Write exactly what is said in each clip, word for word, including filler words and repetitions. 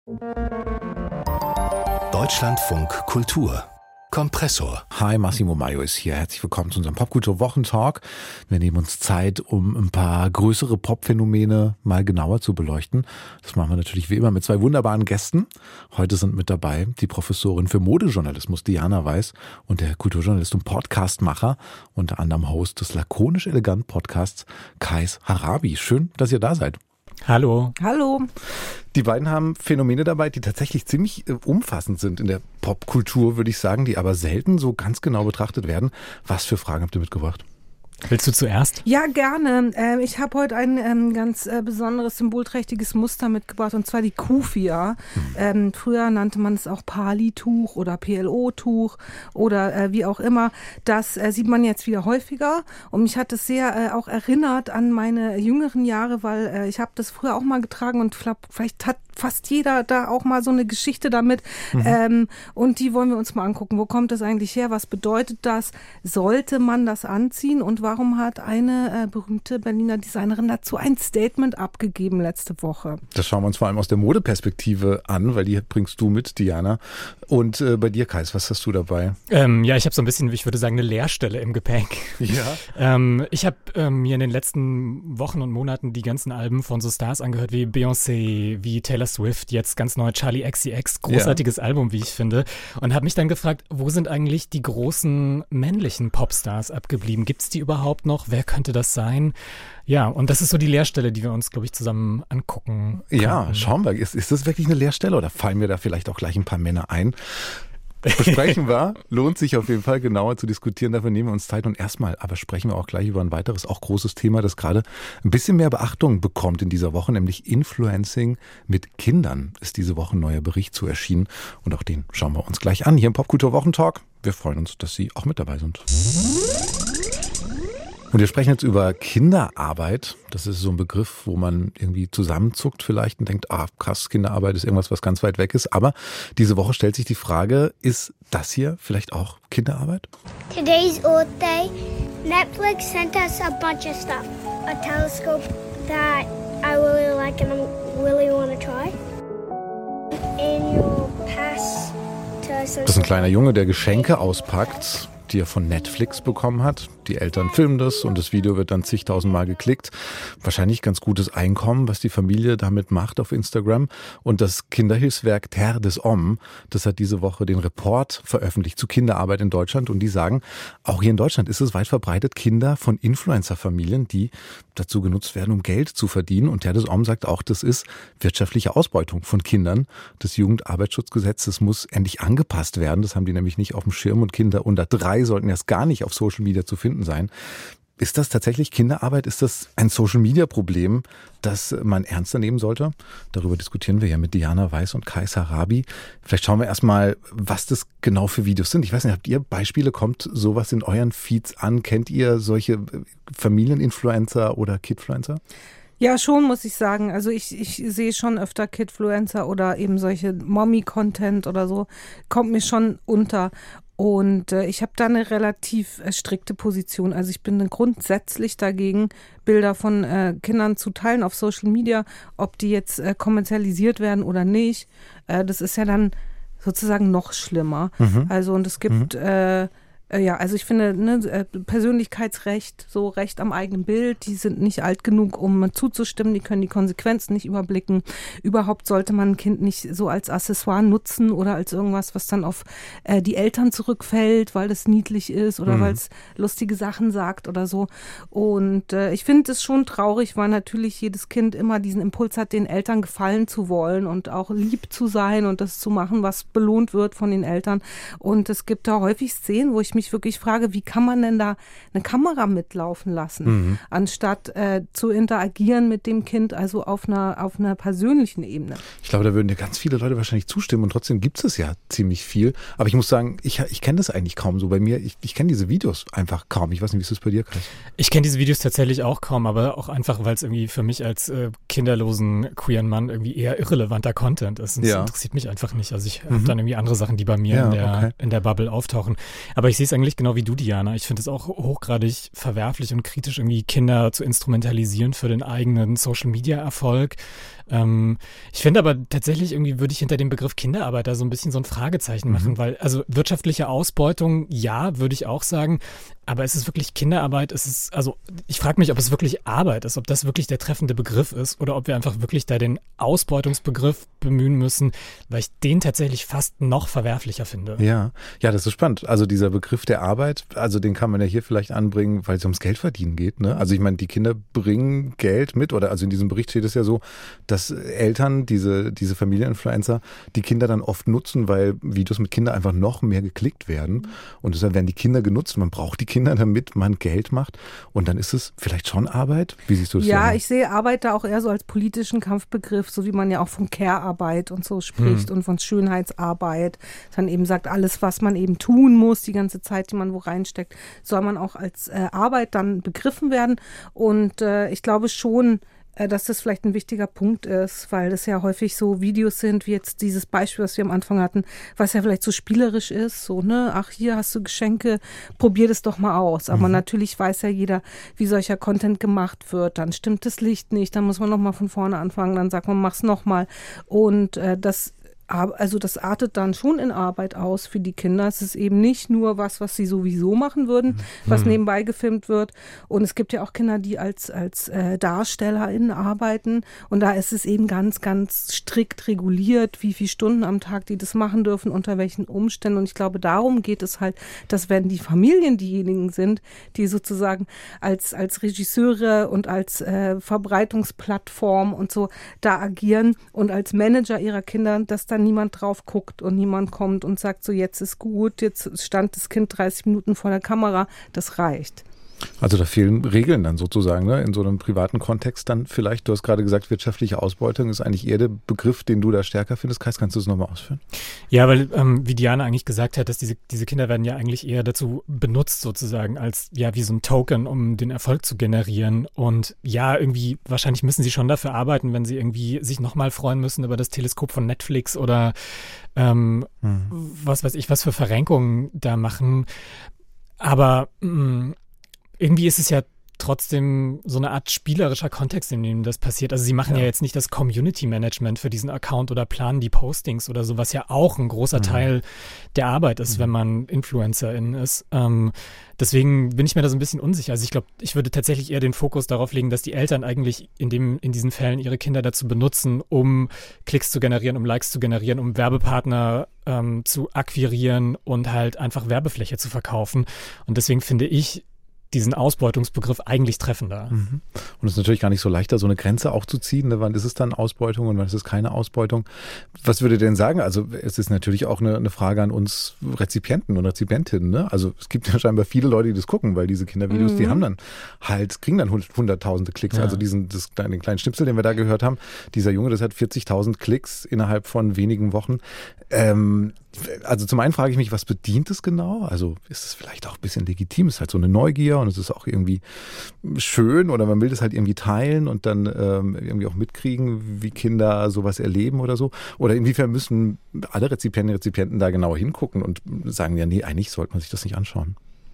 Deutschlandfunk Kultur Kompressor. Hi, Massimo Maio ist hier. Herzlich willkommen zu unserem Popkultur-Wochentalk. Wir nehmen uns Zeit, um ein paar größere Popphänomene mal genauer zu beleuchten. Das machen wir natürlich wie immer mit zwei wunderbaren Gästen. Heute sind mit dabei die Professorin für Modejournalismus Diana Weiß und der Kulturjournalist und Podcastmacher, unter anderem Host des Lakonisch Elegant Podcasts Kais Harabi. Schön, dass ihr da seid. Hallo. Hallo. Die beiden haben Phänomene dabei, die tatsächlich ziemlich äh, umfassend sind in der Popkultur, würde ich sagen, die aber selten so ganz genau betrachtet werden. Was für Fragen habt ihr mitgebracht? Willst du zuerst? Ja, gerne. Ähm, ich habe heute ein ähm, ganz äh, besonderes, symbolträchtiges Muster mitgebracht, und zwar die Kufia. Mhm. Ähm, früher nannte man es auch Pali-Tuch oder P L O-Tuch oder äh, wie auch immer. Das äh, sieht man jetzt wieder häufiger, und mich hat es sehr äh, auch erinnert an meine jüngeren Jahre, weil äh, ich habe das früher auch mal getragen, und vielleicht hat fast jeder da auch mal so eine Geschichte damit. Mhm. Ähm, und die wollen wir uns mal angucken. Wo kommt das eigentlich her? Was bedeutet das? Sollte man das anziehen? Und warum hat eine äh, berühmte Berliner Designerin dazu ein Statement abgegeben letzte Woche? Das schauen wir uns vor allem aus der Modeperspektive an, weil die bringst du mit, Diana. Und äh, bei dir, Kais, was hast du dabei? Ähm, ja, ich habe so ein bisschen, ich würde sagen, eine Leerstelle im Gepäck. Ja. ähm, ich habe ähm, mir in den letzten Wochen und Monaten die ganzen Alben von so Stars angehört, wie Beyoncé, wie Taylor Swift, jetzt ganz neu Charli X C X, großartiges ja. Album, wie ich finde, und habe mich dann gefragt, wo sind eigentlich die großen männlichen Popstars abgeblieben? Gibt es die überhaupt noch? Wer könnte das sein? Ja, und das ist so die Leerstelle, die wir uns, glaube ich, zusammen angucken können. Ja, schauen wir. Ist, ist das wirklich eine Leerstelle, oder fallen mir da vielleicht auch gleich ein paar Männer ein? Besprechen wir. Lohnt sich auf jeden Fall genauer zu diskutieren. Dafür nehmen wir uns Zeit. Und erstmal aber sprechen wir auch gleich über ein weiteres, auch großes Thema, das gerade ein bisschen mehr Beachtung bekommt in dieser Woche, nämlich Influencing mit Kindern. Ist diese Woche ein neuer Bericht zu erschienen. Und auch den schauen wir uns gleich an hier im Popkultur-Wochentalk. Wir freuen uns, dass Sie auch mit dabei sind. Und wir sprechen jetzt über Kinderarbeit. Das ist so ein Begriff, wo man irgendwie zusammenzuckt vielleicht und denkt, ah, krass, Kinderarbeit ist irgendwas, was ganz weit weg ist. Aber diese Woche stellt sich die Frage, ist das hier vielleicht auch Kinderarbeit? Today's Earth Day. Netflix sent us a bunch of stuff. A telescope that I really like and I really want to try. Annual pass to... Das ist ein kleiner Junge, der Geschenke auspackt, die er von Netflix bekommen hat. Die Eltern filmen das und das Video wird dann zigtausendmal geklickt. Wahrscheinlich ganz gutes Einkommen, was die Familie damit macht auf Instagram. Und das Kinderhilfswerk Terre des Hommes, das hat diese Woche den Report veröffentlicht zu Kinderarbeit in Deutschland. Und die sagen, auch hier in Deutschland ist es weit verbreitet, Kinder von Influencer-Familien, die dazu genutzt werden, um Geld zu verdienen. Und Terre des Hommes sagt auch, das ist wirtschaftliche Ausbeutung von Kindern. Das Jugendarbeitsschutzgesetz, das muss endlich angepasst werden. Das haben die nämlich nicht auf dem Schirm, und Kinder unter drei sollten erst gar nicht auf Social Media zu finden sein. Ist das tatsächlich Kinderarbeit? Ist das ein Social-Media-Problem, das man ernster nehmen sollte? Darüber diskutieren wir ja mit Diana Weiß und Kais Harabi. Vielleicht schauen wir erstmal, was das genau für Videos sind. Ich weiß nicht, habt ihr Beispiele? Kommt sowas in euren Feeds an? Kennt ihr solche Familieninfluencer oder Kidfluencer? Ja, schon, muss ich sagen. Also ich, ich sehe schon öfter Kidfluencer oder eben solche Mommy-Content oder so. Kommt mir schon unter. Und äh, ich habe da eine relativ äh, strikte Position. Also ich bin grundsätzlich dagegen, Bilder von äh, Kindern zu teilen auf Social Media, ob die jetzt äh, kommerzialisiert werden oder nicht. Äh, das ist ja dann sozusagen noch schlimmer. Mhm. Also und es gibt... Mhm. Äh, Ja, also ich finde, ne, Persönlichkeitsrecht, so Recht am eigenen Bild, die sind nicht alt genug, um zuzustimmen, die können die Konsequenzen nicht überblicken. Überhaupt sollte man ein Kind nicht so als Accessoire nutzen oder als irgendwas, was dann auf äh, die Eltern zurückfällt, weil das niedlich ist oder mhm. weil es lustige Sachen sagt oder so. Und äh, ich finde es schon traurig, weil natürlich jedes Kind immer diesen Impuls hat, den Eltern gefallen zu wollen und auch lieb zu sein und das zu machen, was belohnt wird von den Eltern. Und es gibt da häufig Szenen, wo ich mich wirklich frage, wie kann man denn da eine Kamera mitlaufen lassen, mhm. anstatt äh, zu interagieren mit dem Kind, also auf einer, auf einer persönlichen Ebene. Ich glaube, da würden dir ganz viele Leute wahrscheinlich zustimmen, und trotzdem gibt es ja ziemlich viel. Aber ich muss sagen, ich, ich kenne das eigentlich kaum so bei mir. Ich, ich kenne diese Videos einfach kaum. Ich weiß nicht, wie ist das bei dir, Chris? Ich kenne diese Videos tatsächlich auch kaum, aber auch einfach, weil es irgendwie für mich als äh, kinderlosen, queeren Mann irgendwie eher irrelevanter Content ist. Und das ja. interessiert mich einfach nicht. Also ich mhm. habe dann irgendwie andere Sachen, die bei mir ja, in, der, okay. in der Bubble auftauchen. Aber ich sehe es eigentlich genau wie du, Diana. Ich finde es auch hochgradig verwerflich und kritisch, irgendwie Kinder zu instrumentalisieren für den eigenen Social-Media-Erfolg. Ähm, ich finde aber tatsächlich irgendwie würde ich hinter dem Begriff Kinderarbeit da so ein bisschen so ein Fragezeichen machen, mhm. weil also wirtschaftliche Ausbeutung, ja, würde ich auch sagen, aber ist es wirklich Kinderarbeit? Ist es, also ich frage mich, ob es wirklich Arbeit ist, ob das wirklich der treffende Begriff ist oder ob wir einfach wirklich da den Ausbeutungsbegriff bemühen müssen, weil ich den tatsächlich fast noch verwerflicher finde. Ja, ja, das ist spannend. Also dieser Begriff der Arbeit, also den kann man ja hier vielleicht anbringen, weil es ums Geldverdienen geht. Ne? Also ich meine, die Kinder bringen Geld mit oder also in diesem Bericht steht es ja so, dass Eltern, diese, diese Familieninfluencer, die Kinder dann oft nutzen, weil Videos mit Kindern einfach noch mehr geklickt werden und deshalb werden die Kinder genutzt. Man braucht die Kinder, damit man Geld macht und dann ist es vielleicht schon Arbeit. Wie siehst du das? Ja, ich sehe Arbeit da auch eher so als politischen Kampfbegriff, so wie man ja auch von Care-Arbeit und so spricht hm. und von Schönheitsarbeit. Dann eben sagt, alles, was man eben tun muss, die ganze Zeit, die man wo reinsteckt, soll man auch als äh, Arbeit dann begriffen werden. Und äh, ich glaube schon, dass das vielleicht ein wichtiger Punkt ist, weil das ja häufig so Videos sind, wie jetzt dieses Beispiel, was wir am Anfang hatten, was ja vielleicht so spielerisch ist, so, ne, ach, hier hast du Geschenke, probier das doch mal aus. Aber mhm. natürlich weiß ja jeder, wie solcher Content gemacht wird. Dann stimmt das Licht nicht, dann muss man nochmal von vorne anfangen, dann sagt man, mach's nochmal. Und äh, das Also das artet dann schon in Arbeit aus für die Kinder. Es ist eben nicht nur was, was sie sowieso machen würden, was mhm. nebenbei gefilmt wird. Und es gibt ja auch Kinder, die als, als äh, DarstellerInnen arbeiten. Und da ist es eben ganz, ganz strikt reguliert, wie viele Stunden am Tag die das machen dürfen, unter welchen Umständen. Und ich glaube, darum geht es halt, dass wenn die Familien diejenigen sind, die sozusagen als, als Regisseure und als äh, Verbreitungsplattform und so da agieren und als Manager ihrer Kinder, dass dann niemand drauf guckt und niemand kommt und sagt so, jetzt ist gut, jetzt stand das Kind dreißig Minuten vor der Kamera, das reicht. Also da fehlen Regeln dann sozusagen, ne? In so einem privaten Kontext dann vielleicht, du hast gerade gesagt, wirtschaftliche Ausbeutung ist eigentlich eher der Begriff, den du da stärker findest. Kais, kannst du das nochmal ausführen? Ja, weil ähm, wie Diana eigentlich gesagt hat, dass diese, diese Kinder werden ja eigentlich eher dazu benutzt sozusagen als ja wie so ein Token, um den Erfolg zu generieren und ja, irgendwie wahrscheinlich müssen sie schon dafür arbeiten, wenn sie irgendwie sich nochmal freuen müssen über das Teleskop von Netflix oder ähm, hm. was weiß ich, was für Verrenkungen da machen. Aber mh, irgendwie ist es ja trotzdem so eine Art spielerischer Kontext, in dem das passiert. Also sie machen ja, ja jetzt nicht das Community-Management für diesen Account oder planen die Postings oder so, was ja auch ein großer mhm. Teil der Arbeit ist, mhm. wenn man Influencerin ist. Ähm, deswegen bin ich mir da so ein bisschen unsicher. Also ich glaube, ich würde tatsächlich eher den Fokus darauf legen, dass die Eltern eigentlich in, dem, in diesen Fällen ihre Kinder dazu benutzen, um Klicks zu generieren, um Likes zu generieren, um Werbepartner ähm, zu akquirieren und halt einfach Werbefläche zu verkaufen. Und deswegen finde ich diesen Ausbeutungsbegriff eigentlich treffender. Mhm. Und es ist natürlich gar nicht so leicht, da so eine Grenze auch zu ziehen. Ne? Wann ist es dann Ausbeutung und wann ist es keine Ausbeutung? Was würdet ihr denn sagen? Also es ist natürlich auch eine, eine Frage an uns Rezipienten und Rezipientinnen. Ne? Also es gibt ja scheinbar viele Leute, die das gucken, weil diese Kindervideos, mhm. die haben dann halt, kriegen dann hunderttausende Klicks. Ja. Also diesen, das, den kleinen Schnipsel, den wir da gehört haben, dieser Junge, das hat vierzigtausend Klicks innerhalb von wenigen Wochen. Ähm, also zum einen frage ich mich, was bedient es genau? Also ist es vielleicht auch ein bisschen legitim? Es ist halt so eine Neugier und es ist auch irgendwie schön oder man will das halt irgendwie teilen und dann ähm, irgendwie auch mitkriegen, wie Kinder sowas erleben oder so. Oder inwiefern müssen alle Rezipientinnen und Rezipienten da genauer hingucken und sagen, ja, nee, eigentlich sollte man sich das nicht anschauen.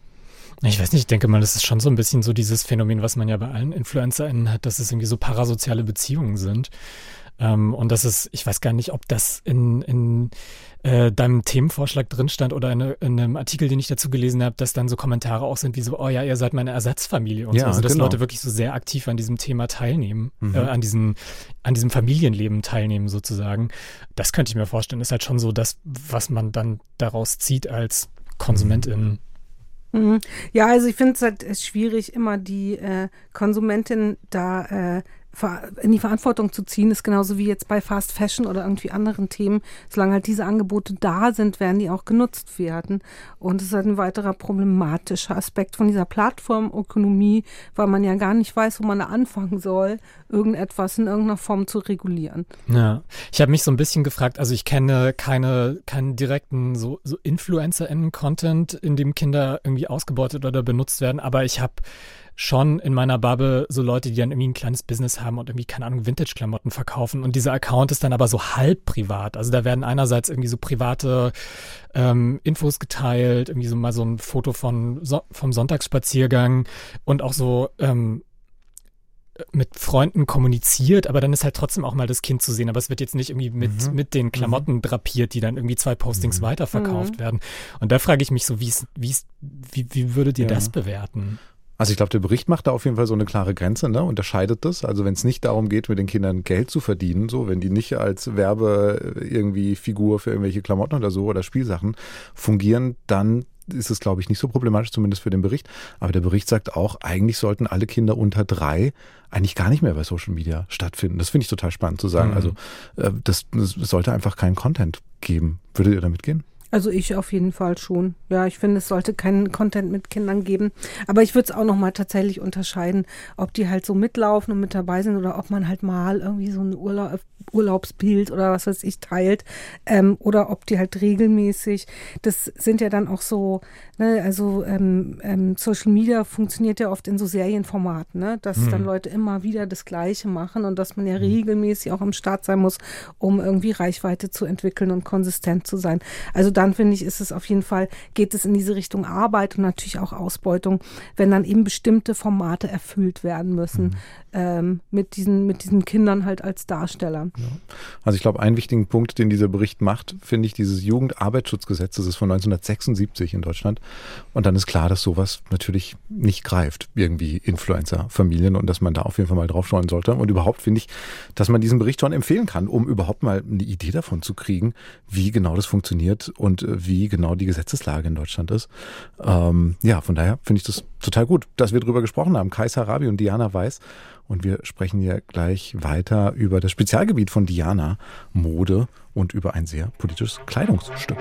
Ich weiß nicht, ich denke mal, das ist schon so ein bisschen so dieses Phänomen, was man ja bei allen InfluencerInnen hat, dass es irgendwie so parasoziale Beziehungen sind. Ähm, und das ist, ich weiß gar nicht, ob das in, in äh, deinem Themenvorschlag drin stand oder in, in einem Artikel, den ich dazu gelesen habe, dass dann so Kommentare auch sind wie so, oh ja, ihr seid meine Ersatzfamilie und ja, so. Also dass genau. Leute wirklich so sehr aktiv an diesem Thema teilnehmen, mhm. äh, an diesem, an diesem Familienleben teilnehmen sozusagen. Das könnte ich mir vorstellen, ist halt schon so das, was man dann daraus zieht als KonsumentInnen. Mhm. Ja, also ich finde es halt schwierig, immer die äh, Konsumentin da äh, in die Verantwortung zu ziehen, ist genauso wie jetzt bei Fast Fashion oder irgendwie anderen Themen. Solange halt diese Angebote da sind, werden die auch genutzt werden. Und es ist halt ein weiterer problematischer Aspekt von dieser Plattformökonomie, weil man ja gar nicht weiß, wo man da anfangen soll, irgendetwas in irgendeiner Form zu regulieren. Ja, ich habe mich so ein bisschen gefragt, also ich kenne keine, keinen direkten so, so InfluencerInnen-Content, in dem Kinder irgendwie ausgebeutet oder benutzt werden, aber ich habe schon in meiner Bubble so Leute, die dann irgendwie ein kleines Business haben und irgendwie, keine Ahnung, Vintage-Klamotten verkaufen und dieser Account ist dann aber so halb privat. Also da werden einerseits irgendwie so private ähm, Infos geteilt, irgendwie so mal so ein Foto von so, vom Sonntagsspaziergang und auch so ähm, mit Freunden kommuniziert, aber dann ist halt trotzdem auch mal das Kind zu sehen. Aber es wird jetzt nicht irgendwie mit, Mhm. mit den Klamotten mhm. drapiert, die dann irgendwie zwei Postings mhm. weiterverkauft mhm. werden. Und da frage ich mich so, wie's, wie's, wie, wie würdet ihr ja. das bewerten? Also ich glaube, der Bericht macht da auf jeden Fall so eine klare Grenze, ne? Unterscheidet das. Also wenn es nicht darum geht, mit den Kindern Geld zu verdienen, so wenn die nicht als Werbe irgendwie Figur für irgendwelche Klamotten oder so oder Spielsachen fungieren, dann ist es, glaube ich, nicht so problematisch, zumindest für den Bericht. Aber der Bericht sagt auch, eigentlich sollten alle Kinder unter drei eigentlich gar nicht mehr bei Social Media stattfinden. Das finde ich total spannend zu sagen. Mhm. Also äh, das, das sollte einfach keinen Content geben. Würdet ihr damit gehen? Also ich auf jeden Fall schon. Ja, ich finde, es sollte keinen Content mit Kindern geben. Aber ich würde es auch nochmal tatsächlich unterscheiden, ob die halt so mitlaufen und mit dabei sind oder ob man halt mal irgendwie so ein Urlaub, Urlaubsbild oder was weiß ich teilt. Ähm, oder ob die halt regelmäßig, das sind ja dann auch so, ne, also ähm, ähm, Social Media funktioniert ja oft in so Serienformaten, ne, dass hm. dann Leute immer wieder das Gleiche machen und dass man ja regelmäßig auch am Start sein muss, um irgendwie Reichweite zu entwickeln und konsistent zu sein. Also dann finde ich, ist es auf jeden Fall, geht es in diese Richtung Arbeit und natürlich auch Ausbeutung, wenn dann eben bestimmte Formate erfüllt werden müssen, mhm. ähm, mit diesen, mit diesen Kindern halt als Darstellern. Ja. Also ich glaube, einen wichtigen Punkt, den dieser Bericht macht, finde ich, dieses Jugendarbeitsschutzgesetz, das ist von neunzehnhundertsechsundsiebzig in Deutschland. Und dann ist klar, dass sowas natürlich nicht greift, irgendwie Influencer-Familien und dass man da auf jeden Fall mal drauf schauen sollte. Und überhaupt finde ich, dass man diesen Bericht schon empfehlen kann, um überhaupt mal eine Idee davon zu kriegen, wie genau das funktioniert und wie genau die Gesetzeslage in Deutschland ist. Ähm, ja, von daher finde ich das total gut, dass wir drüber gesprochen haben. Kais Harabi und Diana Weiss. Und wir sprechen hier gleich weiter über das Spezialgebiet von Diana, Mode, und über ein sehr politisches Kleidungsstück.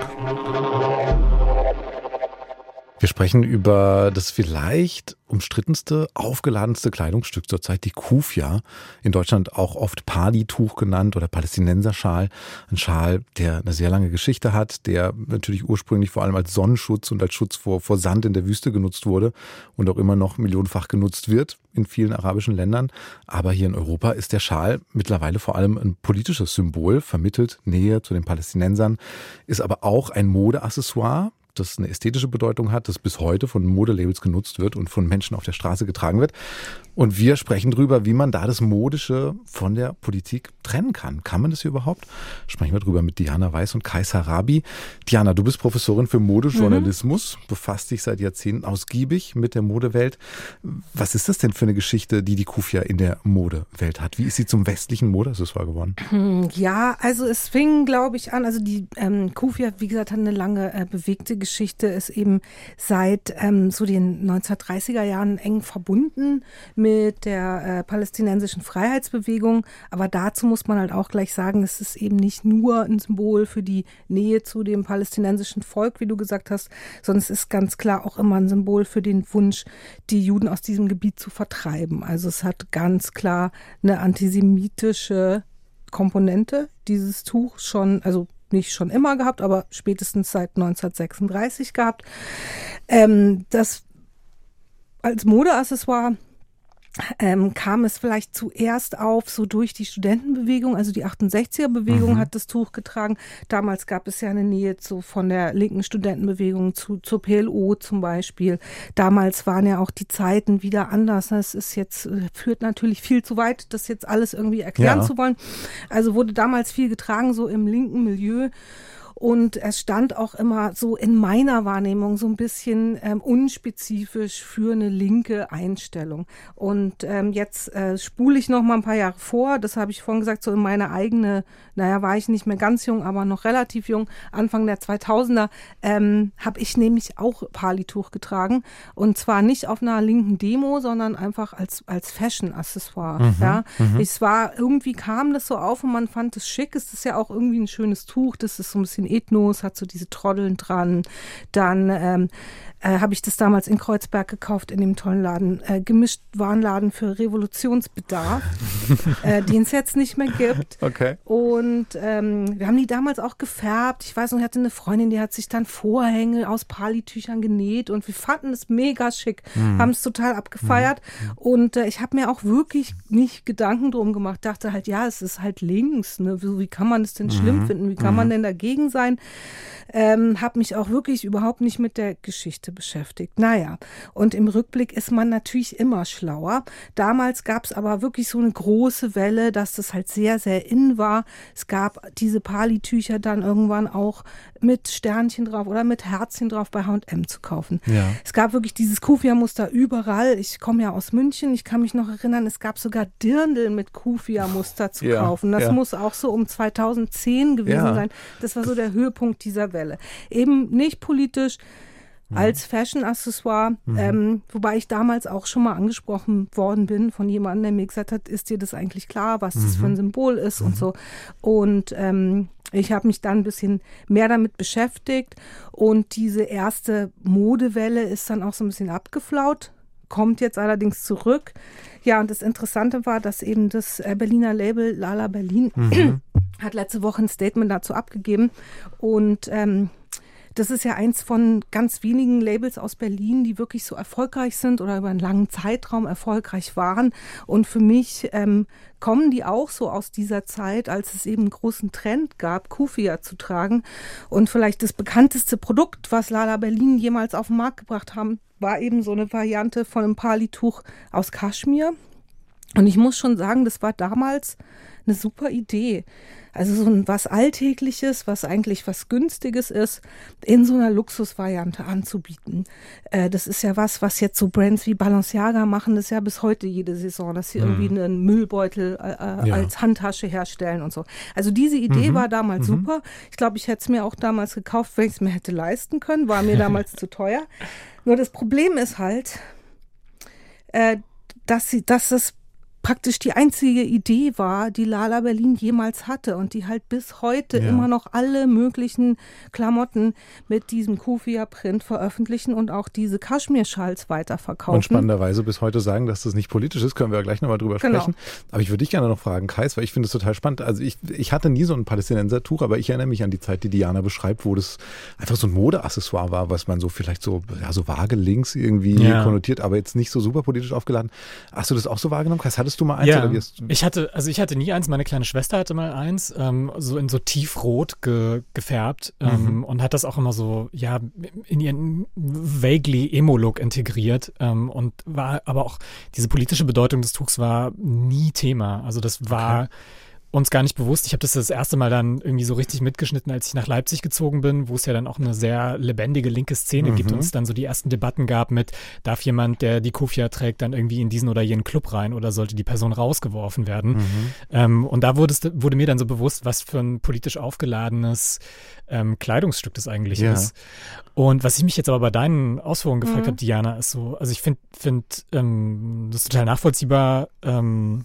Wir sprechen über das vielleicht umstrittenste, aufgeladenste Kleidungsstück zurzeit, die Kufia. In Deutschland auch oft Pali-Tuch genannt oder Palästinenserschal. Ein Schal, der eine sehr lange Geschichte hat, der natürlich ursprünglich vor allem als Sonnenschutz und als Schutz vor, vor Sand in der Wüste genutzt wurde und auch immer noch millionenfach genutzt wird in vielen arabischen Ländern. Aber hier in Europa ist der Schal mittlerweile vor allem ein politisches Symbol, vermittelt Nähe zu den Palästinensern, ist aber auch ein Modeaccessoire, das eine ästhetische Bedeutung hat, das bis heute von Modelabels genutzt wird und von Menschen auf der Straße getragen wird. Und wir sprechen drüber, wie man da das Modische von der Politik trennen kann. Kann man das hier überhaupt? Sprechen wir drüber mit Diana Weiss und Kais Harabi. Diana, du bist Professorin für Modejournalismus, mhm. befasst dich seit Jahrzehnten ausgiebig mit der Modewelt. Was ist das denn für eine Geschichte, die die Kufia in der Modewelt hat? Wie ist sie zum westlichen Modeaccessoire geworden? Ja, also es fing, glaube ich, an, also die ähm, Kufia, wie gesagt, hat eine lange äh, bewegte Geschichte, ist eben seit ähm, so den neunzehnhundertdreißiger Jahren eng verbunden mit der äh, palästinensischen Freiheitsbewegung. Aber dazu muss man halt auch gleich sagen, es ist eben nicht nur ein Symbol für die Nähe zu dem palästinensischen Volk, wie du gesagt hast, sondern es ist ganz klar auch immer ein Symbol für den Wunsch, die Juden aus diesem Gebiet zu vertreiben. Also es hat ganz klar eine antisemitische Komponente, dieses Tuch schon, also nicht schon immer gehabt, aber spätestens seit neunzehnhundertsechsunddreißig gehabt. Ähm, das als Modeaccessoire Ähm, kam es vielleicht zuerst auf, so durch die Studentenbewegung, also die achtundsechziger-Bewegung mhm. hat das Tuch getragen. Damals gab es ja eine Nähe zu, von der linken Studentenbewegung zu, zur P L O zum Beispiel. Damals waren ja auch die Zeiten wieder anders. Das ist jetzt, führt natürlich viel zu weit, das jetzt alles irgendwie erklären ja. zu wollen. Also wurde damals viel getragen, so im linken Milieu. Und es stand auch immer so in meiner Wahrnehmung so ein bisschen ähm, unspezifisch für eine linke Einstellung. Und ähm, jetzt äh, spule ich noch mal ein paar Jahre vor. Das habe ich vorhin gesagt, so in meine eigene, naja, war ich nicht mehr ganz jung, aber noch relativ jung, Anfang der zweitausender, ähm, habe ich nämlich auch Pali-Tuch getragen. Und zwar nicht auf einer linken Demo, sondern einfach als, als Fashion-Accessoire. Mhm, ja. Mhm. Es war, irgendwie kam das so auf und man fand es schick. Es ist ja auch irgendwie ein schönes Tuch. Das ist so ein bisschen Ethnos, hat so diese Troddeln dran. Dann ähm, äh, habe ich das damals in Kreuzberg gekauft, in dem tollen Laden, äh, gemischt Warenladen für Revolutionsbedarf, äh, den es jetzt nicht mehr gibt. Okay. Und ähm, wir haben die damals auch gefärbt. Ich weiß noch, ich hatte eine Freundin, die hat sich dann Vorhänge aus Pali-Tüchern genäht und wir fanden es mega schick, mhm. haben es total abgefeiert. Mhm. Und äh, ich habe mir auch wirklich nicht Gedanken drum gemacht, dachte halt, ja, es ist halt links. Ne? Wie, wie kann man das denn schlimm mhm. finden? Wie kann mhm. man denn dagegen sein? ähm, habe mich auch wirklich überhaupt nicht mit der Geschichte beschäftigt. Naja, und im Rückblick ist man natürlich immer schlauer. Damals gab es aber wirklich so eine große Welle, dass das halt sehr, sehr in war. Es gab diese Pali-Tücher dann irgendwann auch mit Sternchen drauf oder mit Herzchen drauf bei H und M zu kaufen. Ja. Es gab wirklich dieses Kufia-Muster überall. Ich komme ja aus München, ich kann mich noch erinnern, es gab sogar Dirndl mit Kufia-Muster zu Ja, kaufen. Das ja. muss auch so um zweitausendzehn gewesen Ja. sein. Das war so der Höhepunkt dieser Welle. Eben nicht politisch, als Fashion-Accessoire, Mhm. ähm, wobei ich damals auch schon mal angesprochen worden bin von jemandem, der mir gesagt hat, ist dir das eigentlich klar, was das für ein Symbol ist und so. Und ähm, ich habe mich dann ein bisschen mehr damit beschäftigt und diese erste Modewelle ist dann auch so ein bisschen abgeflaut, kommt jetzt allerdings zurück. Ja, und das Interessante war, dass eben das äh, Berliner Label Lala Berlin Mhm. hat letzte Woche ein Statement dazu abgegeben und ähm, das ist ja eins von ganz wenigen Labels aus Berlin, die wirklich so erfolgreich sind oder über einen langen Zeitraum erfolgreich waren. Und für mich ähm, kommen die auch so aus dieser Zeit, als es eben einen großen Trend gab, Kufia zu tragen. Und vielleicht das bekannteste Produkt, was Lala Berlin jemals auf den Markt gebracht haben, war eben so eine Variante von einem Pali-Tuch aus Kaschmir. Und ich muss schon sagen, das war damals eine super Idee. Also so ein was Alltägliches, was eigentlich was Günstiges ist, in so einer Luxusvariante anzubieten. Äh, das ist ja was, was jetzt so Brands wie Balenciaga machen, das ja bis heute jede Saison, dass sie Mhm. irgendwie einen Müllbeutel äh, Ja. als Handtasche herstellen und so. Also diese Idee Mhm. war damals Mhm. super. Ich glaube, ich hätte es mir auch damals gekauft, wenn ich es mir hätte leisten können. War mir damals zu teuer. Nur das Problem ist halt, äh, dass sie, dass es praktisch die einzige Idee war, die Lala Berlin jemals hatte und die halt bis heute Ja. immer noch alle möglichen Klamotten mit diesem Kufia-Print veröffentlichen und auch diese Kaschmir-Schals weiterverkaufen. Und spannenderweise bis heute sagen, dass das nicht politisch ist, können wir ja gleich nochmal drüber Genau. sprechen. Aber ich würde dich gerne noch fragen, Kais, weil ich finde es total spannend. Also ich, ich hatte nie so ein Palästinenser-Tuch, aber ich erinnere mich an die Zeit, die Diana beschreibt, wo das einfach so ein Modeaccessoire war, was man so vielleicht so, ja, so vage links irgendwie Ja. konnotiert, aber jetzt nicht so super politisch aufgeladen. Hast du das auch so wahrgenommen, Kais? Hattest du mal eins? Ja, Oder wie hast du- ich hatte, also ich hatte nie eins, meine kleine Schwester hatte mal eins, ähm, so in so tiefrot ge, gefärbt ähm, Mhm. und hat das auch immer so, ja, in ihren vaguely Emo-Look integriert ähm, und war aber auch, diese politische Bedeutung des Tuchs war nie Thema. Also das war Okay. uns gar nicht bewusst. Ich habe das das erste Mal dann irgendwie so richtig mitgeschnitten, als ich nach Leipzig gezogen bin, wo es ja dann auch eine sehr lebendige linke Szene gibt Mhm. und es dann so die ersten Debatten gab mit, darf jemand, der die Kufia trägt, dann irgendwie in diesen oder jenen Club rein oder sollte die Person rausgeworfen werden? Mhm. Ähm, und da wurde, es, wurde mir dann so bewusst, was für ein politisch aufgeladenes ähm, Kleidungsstück das eigentlich Ja. ist. Und was ich mich jetzt aber bei deinen Ausführungen gefragt Mhm. habe, Diana, ist so, also ich finde find, ähm, das total nachvollziehbar, ähm,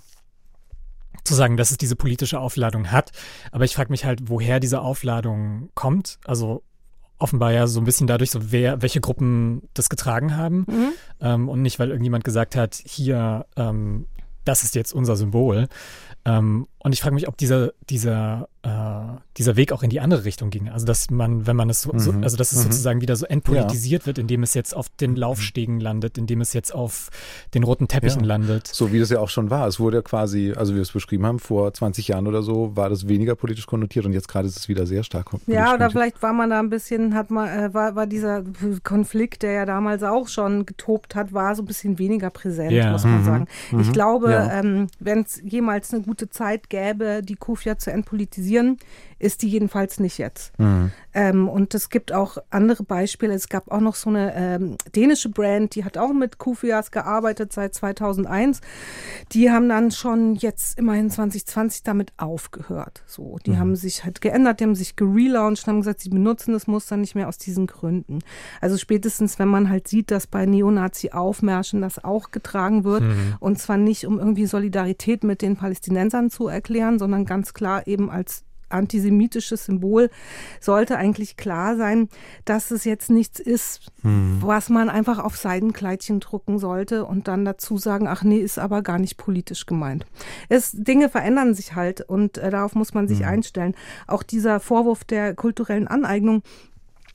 zu sagen, dass es diese politische Aufladung hat. Aber ich frage mich halt, woher diese Aufladung kommt. Also offenbar ja so ein bisschen dadurch, so wer, welche Gruppen das getragen haben. Mhm. Ähm, und nicht, weil irgendjemand gesagt hat, hier, ähm, das ist jetzt unser Symbol. Ähm, und ich frage mich, ob dieser, dieser, äh, dieser Weg auch in die andere Richtung ging. Also dass man, wenn man es so, so Mhm. also dass es Mhm. sozusagen wieder so entpolitisiert wird, indem es jetzt auf den Laufstegen landet, indem es jetzt auf den roten Teppichen Ja. landet. So wie das ja auch schon war. Es wurde ja quasi, also wie wir es beschrieben haben, vor zwanzig Jahren oder so war das weniger politisch konnotiert und jetzt gerade ist es wieder sehr stark politisch Ja, oder konnotiert. vielleicht war man da ein bisschen, hat man, äh, war, war dieser Konflikt, der ja damals auch schon getobt hat, war so ein bisschen weniger präsent, Ja. muss man Mhm. sagen. Mhm. Ich glaube, Ja. ähm, wenn es jemals eine gute Zeit gäbe, die Kufia zu entpolitisieren, ist die jedenfalls nicht jetzt. Mhm. Ähm, und es gibt auch andere Beispiele. Es gab auch noch so eine ähm, dänische Brand, die hat auch mit Kufias gearbeitet seit zweitausendeins. Die haben dann schon jetzt immerhin zwanzig zwanzig damit aufgehört. So, die Mhm. haben sich halt geändert, die haben sich gelauncht, haben gesagt, sie benutzen das Muster nicht mehr aus diesen Gründen. Also spätestens, wenn man halt sieht, dass bei Neonazi-Aufmärschen das auch getragen wird, Mhm. und zwar nicht, um irgendwie Solidarität mit den Palästinensern zu erklären, sondern ganz klar eben als antisemitisches Symbol, sollte eigentlich klar sein, dass es jetzt nichts ist, Mhm. was man einfach auf Seidenkleidchen drucken sollte und dann dazu sagen, ach nee, ist aber gar nicht politisch gemeint. Es, Dinge verändern sich halt und äh, darauf muss man sich Mhm. einstellen. Auch dieser Vorwurf der kulturellen Aneignung,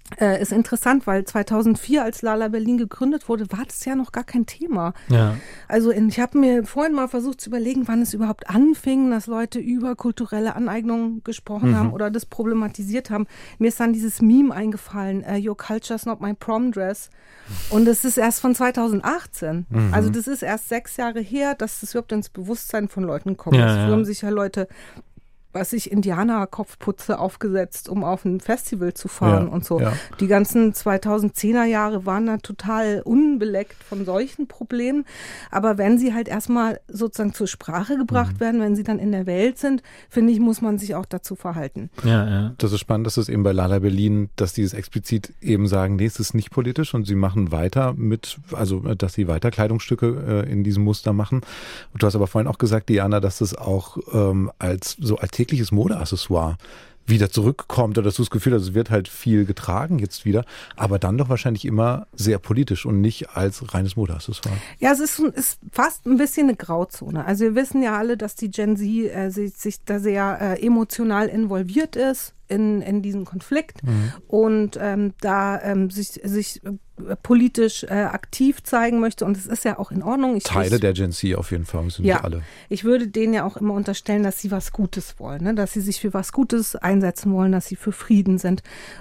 Äh, ist interessant, weil zweitausendvier, als Lala Berlin gegründet wurde, war das ja noch gar kein Thema. Ja. Also in, ich habe mir vorhin mal versucht zu überlegen, wann es überhaupt anfing, dass Leute über kulturelle Aneignung gesprochen Mhm. haben oder das problematisiert haben. Mir ist dann dieses Meme eingefallen, uh, Your culture's not my prom dress. Und das ist erst von zweitausendachtzehn. Mhm. Also das ist erst sechs Jahre her, dass das überhaupt ins Bewusstsein von Leuten kommt. Ja, Es ja. haben sich ja Leute, was ich Indianer-Kopfputze aufgesetzt, um auf ein Festival zu fahren Ja, und so. ja. Die ganzen zweitausendzehner Jahre waren da total unbeleckt von solchen Problemen. Aber wenn sie halt erstmal sozusagen zur Sprache gebracht Mhm. werden, wenn sie dann in der Welt sind, finde ich, muss man sich auch dazu verhalten. Ja, ja. Das ist spannend, dass es eben bei Lala Berlin, dass die es explizit eben sagen, nee, es ist nicht politisch und sie machen weiter mit, also dass sie weiter Kleidungsstücke äh, in diesem Muster machen. Und du hast aber vorhin auch gesagt, Diana, dass es auch ähm, als so alltägliches Modeaccessoire wieder zurückkommt oder dass du das Gefühl hast, es wird halt viel getragen jetzt wieder, aber dann doch wahrscheinlich immer sehr politisch und nicht als reines Modeaccessoire. Ja, es ist, ist fast ein bisschen eine Grauzone. Also wir wissen ja alle, dass die Gen Z äh, sich, sich da sehr äh, emotional involviert ist in, in diesen Konflikt Mhm. und ähm, da ähm, sich, sich äh, politisch äh, aktiv zeigen möchte. Und es ist ja auch in Ordnung. Ich, Teile ich, der Gen Z auf jeden Fall, sind Ja. nicht alle. Ich würde denen ja auch immer unterstellen, dass sie was Gutes wollen, ne? Dass sie sich für was Gutes einsetzen wollen, dass sie für Frieden sind.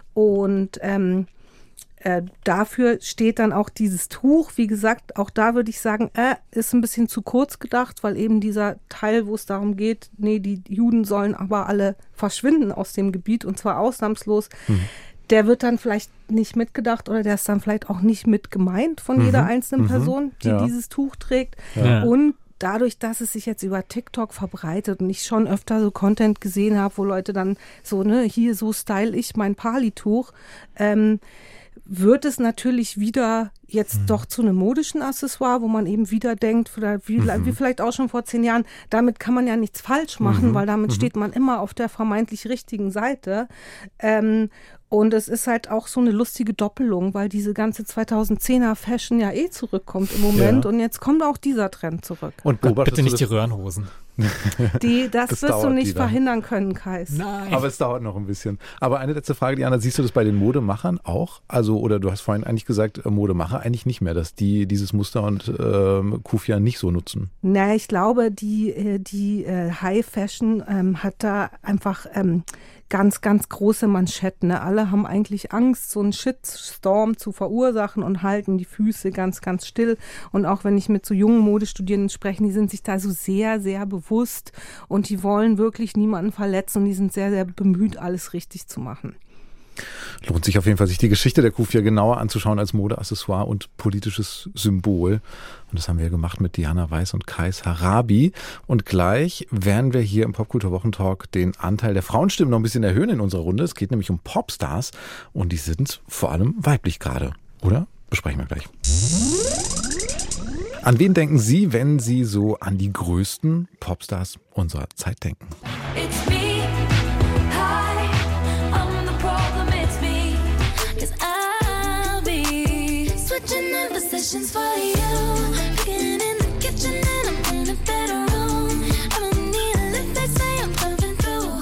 Und ähm, äh, dafür steht dann auch dieses Tuch. Wie gesagt, auch da würde ich sagen, äh, ist ein bisschen zu kurz gedacht, weil eben dieser Teil, wo es darum geht, nee, die Juden sollen aber alle verschwinden aus dem Gebiet und zwar ausnahmslos. Mhm. Der wird dann vielleicht nicht mitgedacht oder der ist dann vielleicht auch nicht mit gemeint von Mhm. jeder einzelnen Mhm. Person, die Ja. dieses Tuch trägt. Ja. Und dadurch, dass es sich jetzt über TikTok verbreitet und ich schon öfter so Content gesehen habe, wo Leute dann so, ne, hier so style ich mein Pali-Tuch, ähm, wird es natürlich wieder jetzt Mhm. doch zu einem modischen Accessoire, wo man eben wieder denkt, vielleicht- wie, Mhm. wie vielleicht auch schon vor zehn Jahren, damit kann man ja nichts falsch machen, Mhm. weil damit Mhm. steht man immer auf der vermeintlich richtigen Seite. Ähm, und es ist halt auch so eine lustige Doppelung, weil diese ganze zweitausendzehner Fashion ja eh zurückkommt im Moment Ja. und jetzt kommt auch dieser Trend zurück. Und Gott, beobachtest bitte du nicht die das? Röhrenhosen. Die, das, Das wirst du dauert nicht wieder. verhindern können, Kais. Nein. Aber es dauert noch ein bisschen. Aber eine letzte Frage, Diana, siehst du das bei den Modemachern auch? Also, oder du hast vorhin eigentlich gesagt, äh, Modemacher eigentlich nicht mehr, dass die dieses Muster und ähm, Kufia nicht so nutzen. Na, ich glaube, die, äh, die äh, High Fashion ähm, hat da einfach ähm, ganz, ganz große Manschetten. Ne? Alle haben eigentlich Angst, so einen Shitstorm zu verursachen und halten die Füße ganz, ganz still. Und auch wenn ich mit so jungen Modestudierenden spreche, die sind sich da so sehr, sehr bewusst und die wollen wirklich niemanden verletzen und die sind sehr, sehr bemüht, alles richtig zu machen. Lohnt sich auf jeden Fall, sich die Geschichte der Kufia genauer anzuschauen als Modeaccessoire und politisches Symbol. Und das haben wir gemacht mit Diana Weiß und Kais Harabi. Und gleich werden wir hier im Popkultur-Wochentalk den Anteil der Frauenstimmen noch ein bisschen erhöhen in unserer Runde. Es geht nämlich um Popstars und die sind vor allem weiblich gerade, oder? Besprechen wir gleich. An wen denken Sie, wenn Sie so an die größten Popstars unserer Zeit denken? It's me. Hi, I'm the problem. It's me. 'Cause I'll be switching in positions for you. Cooking in the kitchen and I'm in a better room. I don't need a lift, they say I'm coming through.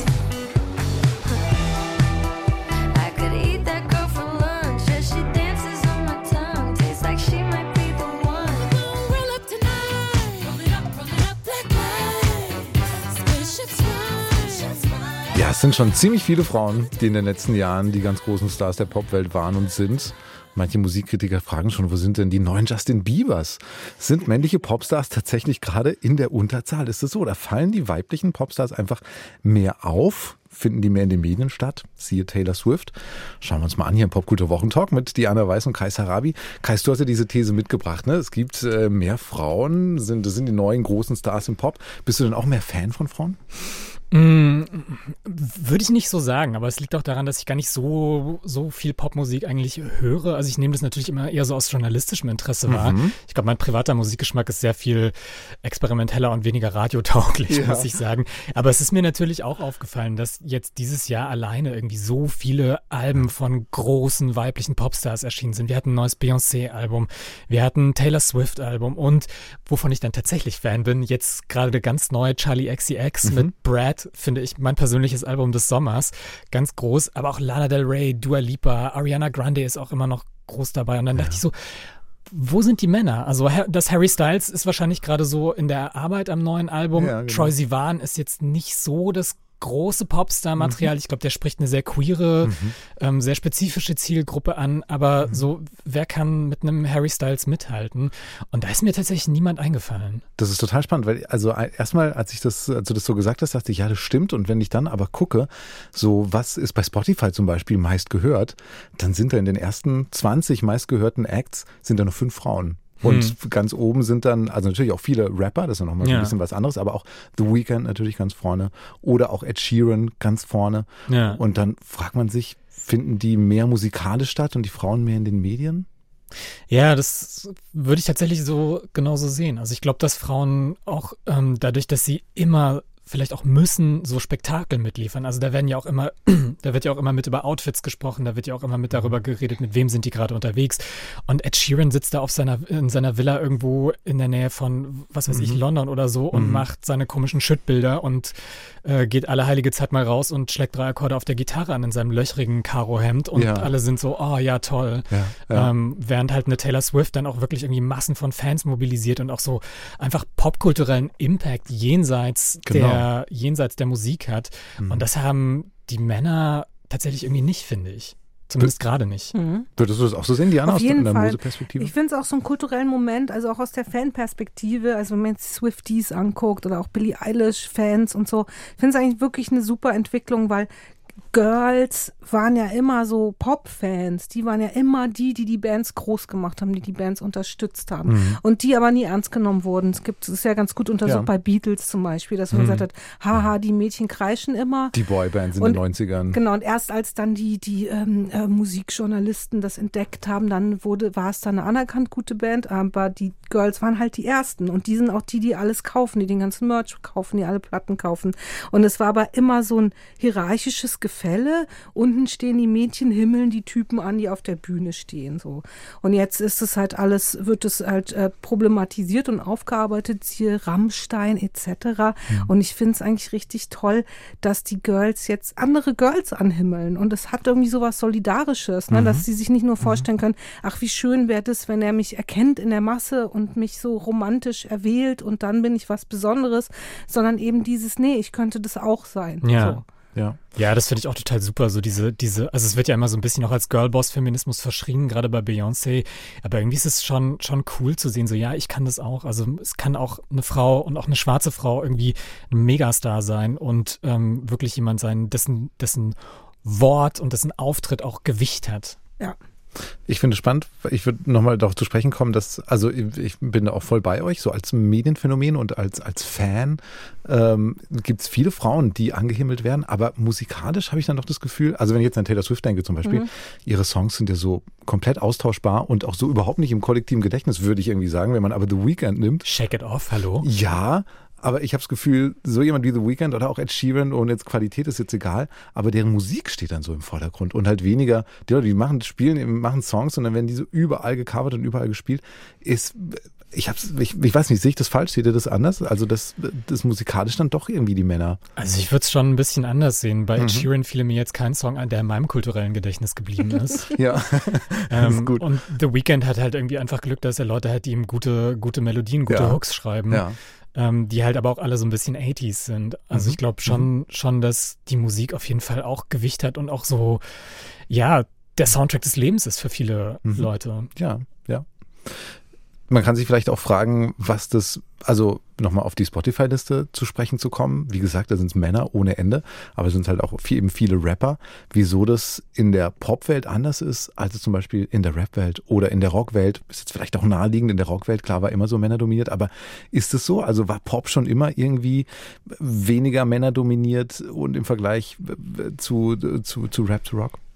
I could eat that girl for lunch as she dances on my tongue. Tastes like she might be the one. Roll up tonight. Roll it up, roll it up, black light. Spaceship's fine. Ja, es sind schon ziemlich viele Frauen, die in den letzten Jahren die ganz großen Stars der Popwelt waren und sind. Manche Musikkritiker fragen schon, wo sind denn die neuen Justin Biebers? Sind männliche Popstars tatsächlich gerade in der Unterzahl? Ist es so? Oder fallen die weiblichen Popstars einfach mehr auf? Finden die mehr in den Medien statt? Siehe Taylor Swift. Schauen wir uns mal an hier im Popkultur-Wochentalk mit Diana Weiß und Kais Harabi. Kais, du hast ja diese These mitgebracht, ne? Es gibt äh, mehr Frauen, sind, das sind die neuen großen Stars im Pop. Bist du denn auch mehr Fan von Frauen? Mm, würde ich nicht so sagen, aber es liegt auch daran, dass ich gar nicht so, so viel Popmusik eigentlich höre. Also ich nehme das natürlich immer eher so aus journalistischem Interesse wahr. Mhm. Ich glaube, mein privater Musikgeschmack ist sehr viel experimenteller und weniger radiotauglich, Ja. muss ich sagen. Aber es ist mir natürlich auch aufgefallen, dass jetzt dieses Jahr alleine irgendwie so viele Alben von großen weiblichen Popstars erschienen sind. Wir hatten ein neues Beyoncé-Album, wir hatten ein Taylor Swift-Album und wovon ich dann tatsächlich Fan bin, jetzt gerade ganz neu Charli X C X Mhm. mit Brad gesagt, finde ich, mein persönliches Album des Sommers. Ganz groß, aber auch Lana Del Rey, Dua Lipa, Ariana Grande ist auch immer noch groß dabei. Und dann ja. dachte ich so, wo sind die Männer? Also das Harry Styles ist wahrscheinlich gerade so in der Arbeit am neuen Album. Ja, genau. Troye Sivan ist jetzt nicht so das große Popstar-Material. Mhm. Ich glaube, der spricht eine sehr queere, mhm. ähm, sehr spezifische Zielgruppe an. Aber mhm. so, wer kann mit einem Harry Styles mithalten? Und da ist mir tatsächlich niemand eingefallen. Das ist total spannend, weil also erstmal, als ich das, als du das so gesagt hast, dachte ich, ja, das stimmt. Und wenn ich dann aber gucke, so was ist bei Spotify zum Beispiel meist gehört, dann sind da in den ersten zwanzig meistgehörten Acts sind da nur fünf Frauen. Und hm. ganz oben sind dann, also natürlich auch viele Rapper, das ist ja nochmal ja. ein bisschen was anderes, aber auch The Weeknd natürlich ganz vorne oder auch Ed Sheeran ganz vorne. Ja. Und dann fragt man sich, finden die mehr musikalisch statt und die Frauen mehr in den Medien? Ja, das würde ich tatsächlich so genauso sehen. Also ich glaube, dass Frauen auch ähm, dadurch, dass sie immer vielleicht auch müssen so Spektakel mitliefern. Also da werden ja auch immer, da wird ja auch immer mit über Outfits gesprochen, da wird ja auch immer mit darüber geredet, mit wem sind die gerade unterwegs. Und Ed Sheeran sitzt da auf seiner, in seiner Villa irgendwo in der Nähe von, was weiß mhm. ich, London oder so und mhm. macht seine komischen Schüttbilder und äh, geht alle heilige Zeit mal raus und schlägt drei Akkorde auf der Gitarre an in seinem löchrigen Karohemd und ja. alle sind so, oh ja, toll. Ja, ja. Ähm, während halt eine Taylor Swift dann auch wirklich irgendwie Massen von Fans mobilisiert und auch so einfach popkulturellen Impact jenseits genau. der jenseits der Musik hat. Mhm. Und das haben die Männer tatsächlich irgendwie nicht, finde ich. Zumindest gerade nicht. Mhm. Würdest du das auch so sehen, Diana, aus jeden der Fall. Musikperspektive? Ich finde es auch so einen kulturellen Moment, also auch aus der Fanperspektive, also wenn man jetzt Swifties anguckt oder auch Billie Eilish-Fans und so, ich finde es eigentlich wirklich eine super Entwicklung, weil Girls waren ja immer so Pop-Fans, die waren ja immer die, die die Bands groß gemacht haben, die die Bands unterstützt haben mhm. und die aber nie ernst genommen wurden. Es gibt, es ist ja ganz gut untersucht ja. bei Beatles zum Beispiel, dass man mhm. gesagt hat, haha, die Mädchen kreischen immer. Die Boybands in und, den neunzigern. Genau, und erst als dann die, die ähm, äh, Musikjournalisten das entdeckt haben, dann wurde, war es dann eine anerkannt gute Band, aber die Girls waren halt die Ersten und die sind auch die, die alles kaufen, die den ganzen Merch kaufen, die alle Platten kaufen. Und es war aber immer so ein hierarchisches Gefälle. Unten stehen die Mädchen, himmeln die Typen an, die auf der Bühne stehen. So. Und jetzt ist es halt alles, wird es halt äh, problematisiert und aufgearbeitet, hier Rammstein et cetera. Mhm. Und ich finde es eigentlich richtig toll, dass die Girls jetzt andere Girls anhimmeln. Und es hat irgendwie sowas Solidarisches, ne? Mhm. Dass sie sich nicht nur vorstellen können, ach, wie schön wäre das, wenn er mich erkennt in der Masse und mich so romantisch erwählt und dann bin ich was Besonderes, sondern eben dieses, nee, ich könnte das auch sein. Ja. So. Ja. Ja, das finde ich auch total super, so diese, diese, also es wird ja immer so ein bisschen auch als Girlboss-Feminismus verschrien, gerade bei Beyoncé, aber irgendwie ist es schon, schon cool zu sehen, so ja, ich kann das auch, also es kann auch eine Frau und auch eine schwarze Frau irgendwie ein Megastar sein und ähm, wirklich jemand sein, dessen, dessen Wort und dessen Auftritt auch Gewicht hat. Ja. Ich finde es spannend, ich würde nochmal darauf zu sprechen kommen, dass, also ich bin da auch voll bei euch, so als Medienphänomen und als, als Fan ähm, gibt es viele Frauen, die angehimmelt werden, aber musikalisch habe ich dann doch das Gefühl, also wenn ich jetzt an Taylor Swift denke zum Beispiel, mhm. ihre Songs sind ja so komplett austauschbar und auch so überhaupt nicht im kollektiven Gedächtnis, würde ich irgendwie sagen, wenn man aber The Weeknd nimmt. Shake It Off, hallo? Ja, aber ich habe das Gefühl, so jemand wie The Weeknd oder auch Ed Sheeran, und jetzt Qualität ist jetzt egal, aber deren Musik steht dann so im Vordergrund und halt weniger, die Leute, die machen, spielen, machen Songs und dann werden die so überall gecovert und überall gespielt, ist, ich hab's, ich, ich weiß nicht, sehe ich das falsch, seht ihr das anders? Also das, das musikalisch dann doch irgendwie die Männer. Also ich würde es schon ein bisschen anders sehen. Bei mhm. Ed Sheeran fiel mir jetzt kein Song an, der in meinem kulturellen Gedächtnis geblieben ist. Ja, ähm, das ist gut. Und The Weeknd hat halt irgendwie einfach Glück, dass er Leute hat, die ihm gute, gute Melodien, gute ja. Hooks schreiben. Ja. Ähm, die halt aber auch alle so ein bisschen achtziger sind. Also mhm. ich glaube schon, mhm. schon, dass die Musik auf jeden Fall auch Gewicht hat und auch so, ja, der Soundtrack des Lebens ist für viele mhm. Leute. Ja, ja. Man kann sich vielleicht auch fragen, was das, also nochmal auf die Spotify-Liste zu sprechen zu kommen. Wie gesagt, da sind es Männer ohne Ende, aber es sind halt auch viel, eben viele Rapper. Wieso das in der Popwelt anders ist, als es zum Beispiel in der Rapwelt oder in der Rockwelt, ist jetzt vielleicht auch naheliegend, in der Rockwelt, klar, war immer so männerdominiert, aber ist es so? Also war Pop schon immer irgendwie weniger männerdominiert und im Vergleich zu, zu, zu Rap, zu Rock?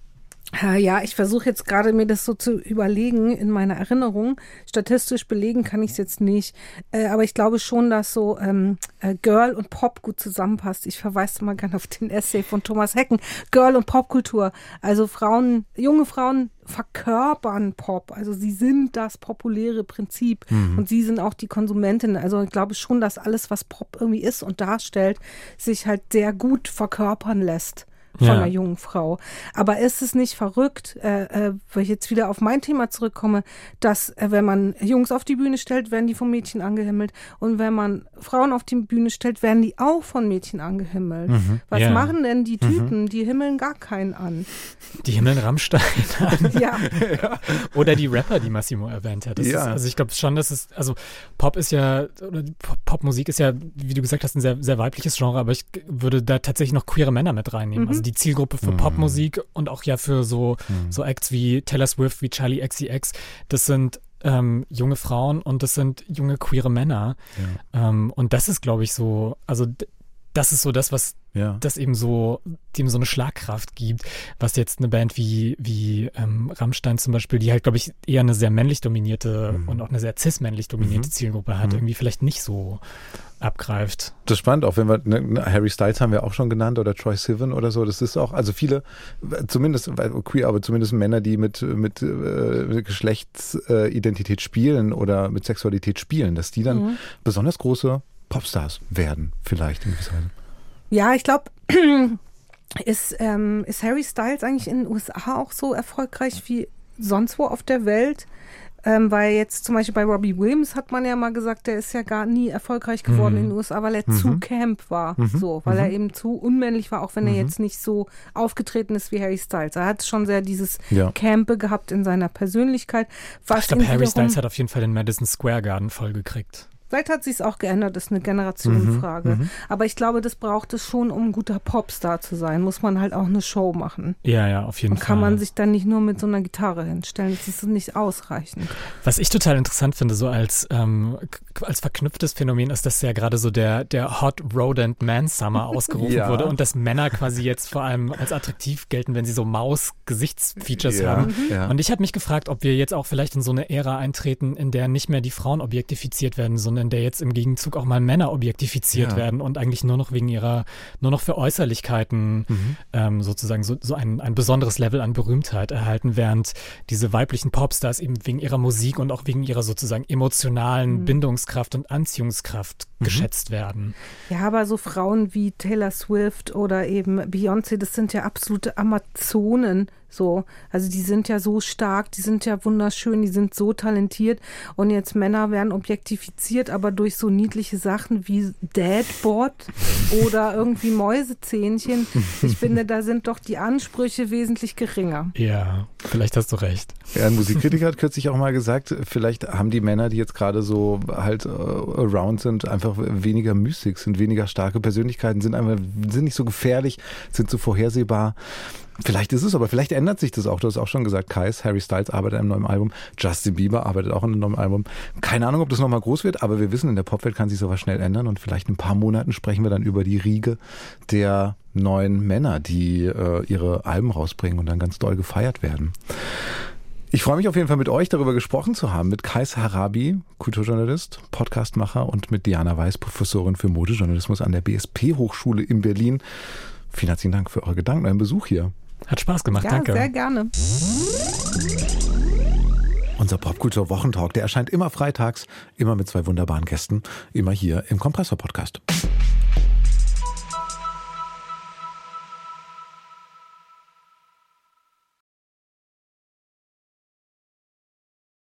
Ja, ich versuche jetzt gerade mir das so zu überlegen in meiner Erinnerung. Statistisch belegen kann ich es jetzt nicht. Äh, aber ich glaube schon, dass so ähm, äh, Girl und Pop gut zusammenpasst. Ich verweise mal gerne auf den Essay von Thomas Hecken. Girl und Popkultur. Also Frauen, junge Frauen verkörpern Pop. Also sie sind das populäre Prinzip. Mhm. Und sie sind auch die Konsumentin. Also ich glaube schon, dass alles, was Pop irgendwie ist und darstellt, sich halt sehr gut verkörpern lässt. Von ja. einer jungen Frau. Aber ist es nicht verrückt, äh, äh, weil ich jetzt wieder auf mein Thema zurückkomme, dass äh, wenn man Jungs auf die Bühne stellt, werden die von Mädchen angehimmelt und wenn man Frauen auf die Bühne stellt, werden die auch von Mädchen angehimmelt. Mhm. Was yeah. machen denn die Typen? Mhm. Die himmeln gar keinen an. Die himmeln Rammstein an. ja. ja. Oder die Rapper, die Massimo erwähnt hat. Das ja. ist, also ich glaube schon, dass es, also Pop ist ja, oder Popmusik ist ja, wie du gesagt hast, ein sehr, sehr weibliches Genre, aber ich würde da tatsächlich noch queere Männer mit reinnehmen. Mhm. Also die Zielgruppe für mhm. Popmusik und auch ja für so, mhm. so Acts wie Taylor Swift, wie Charli X C X. Das sind ähm, junge Frauen und das sind junge queere Männer. Ja. Ähm, und das ist, glaube ich, so, also d- das ist so das, was ja. das eben so, dem so eine Schlagkraft gibt, was jetzt eine Band wie, wie ähm, Rammstein zum Beispiel, die halt, glaube ich, eher eine sehr männlich dominierte mhm. und auch eine sehr cis-männlich dominierte mhm. Zielgruppe hat, mhm. irgendwie vielleicht nicht so abgreift. Das ist spannend, auch wenn wir, ne, Harry Styles haben wir auch schon genannt oder Troye Sivan oder so, das ist auch, also viele, zumindest queer, aber zumindest Männer, die mit, mit, mit Geschlechtsidentität spielen oder mit Sexualität spielen, dass die dann mhm. besonders große Popstars werden, vielleicht in gewisser Weise. Ja, ich glaube, ist, ähm, ist Harry Styles eigentlich in den U S A auch so erfolgreich wie sonst wo auf der Welt? Ähm, weil jetzt zum Beispiel bei Robbie Williams hat man ja mal gesagt, der ist ja gar nie erfolgreich geworden mhm. in den U S A, weil er mhm. zu camp war, mhm. so, weil mhm. er eben zu unmännlich war, auch wenn mhm. er jetzt nicht so aufgetreten ist wie Harry Styles. Er hat schon sehr dieses ja. Campe gehabt in seiner Persönlichkeit. Was ich glaube, Harry Styles hat auf jeden Fall den Madison Square Garden vollgekriegt. Vielleicht hat sich es auch geändert, ist eine Generationenfrage. Mhm, Aber ich glaube, das braucht es schon, um ein guter Popstar zu sein. Muss man halt auch eine Show machen. Ja, ja, auf jeden Und Fall. kann man sich dann nicht nur mit so einer Gitarre hinstellen. Das ist nicht ausreichend. Was ich total interessant finde, so als, ähm, als verknüpftes Phänomen, ist, dass ja gerade so der, der Hot Rodent Man Summer ausgerufen ja. wurde und dass Männer quasi jetzt vor allem als attraktiv gelten, wenn sie so Maus-Gesichtsfeatures ja, haben. Ja. Und ich habe mich gefragt, ob wir jetzt auch vielleicht in so eine Ära eintreten, in der nicht mehr die Frauen objektifiziert werden, sondern in der jetzt im Gegenzug auch mal Männer objektifiziert ja. werden und eigentlich nur noch wegen ihrer, nur noch für Äußerlichkeiten mhm. ähm, sozusagen so, so ein, ein besonderes Level an Berühmtheit erhalten, während diese weiblichen Popstars eben wegen ihrer Musik und auch wegen ihrer sozusagen emotionalen mhm. Bindungskraft und Anziehungskraft mhm. geschätzt werden. Ja, aber so Frauen wie Taylor Swift oder eben Beyoncé, das sind ja absolute Amazonen. So, also die sind ja so stark, die sind ja wunderschön, die sind so talentiert und jetzt Männer werden objektifiziert, aber durch so niedliche Sachen wie Dadbot oder irgendwie Mäusezähnchen. Ich finde, da sind doch die Ansprüche wesentlich geringer. Ja, vielleicht hast du recht. Ja, ein Musikkritiker hat kürzlich auch mal gesagt, vielleicht haben die Männer, die jetzt gerade so halt uh, around sind, einfach weniger Mystik, sind weniger starke Persönlichkeiten, sind einfach sind nicht so gefährlich, sind so vorhersehbar. Vielleicht ist es, aber vielleicht ändert sich das auch. Du hast auch schon gesagt, Kais, Harry Styles arbeitet an einem neuen Album, Justin Bieber arbeitet auch an einem neuen Album. Keine Ahnung, ob das nochmal groß wird, aber wir wissen, in der Popwelt kann sich sowas schnell ändern und vielleicht in ein paar Monaten sprechen wir dann über die Riege der neuen Männer, die äh, ihre Alben rausbringen und dann ganz doll gefeiert werden. Ich freue mich auf jeden Fall, mit euch darüber gesprochen zu haben, mit Kais Harabi, Kulturjournalist, Podcastmacher und mit Diana Weiß, Professorin für Modejournalismus an der B S P-Hochschule in Berlin. Vielen herzlichen Dank für eure Gedanken, euren Besuch hier. Hat Spaß gemacht, ja, danke. Ja, sehr gerne. Unser Popkultur-Wochentalk, der erscheint immer freitags, immer mit zwei wunderbaren Gästen, immer hier im Kompressor-Podcast.